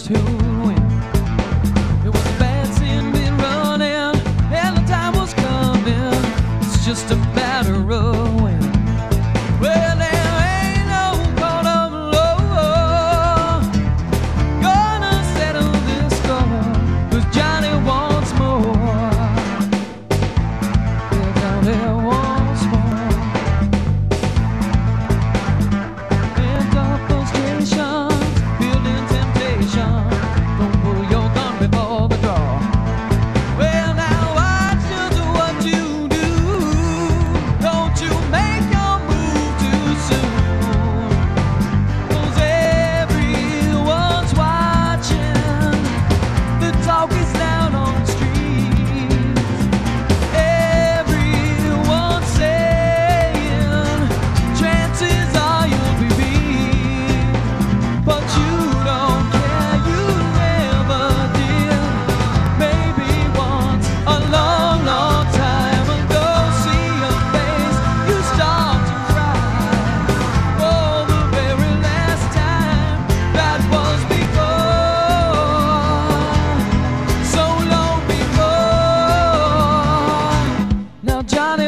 who would win. It was a bad sin been running, and the time was coming. It's just a matter of when. Well, there ain't no court of law gonna settle this score, 'cause Johnny wants more. Yeah, Johnny wants more. And dark frustrations, building temptation. Don't pull your gun before the draw. Well, now watch just what you do. Don't you make your move too soon, 'cause everyone's watching. The talk is down on the streets. Everyone's saying chances are you'll be beat, but you don't care, you never did. Maybe once a long, long time ago, see your face, you start to cry. For the very last time, that was before, so long before. Now Johnny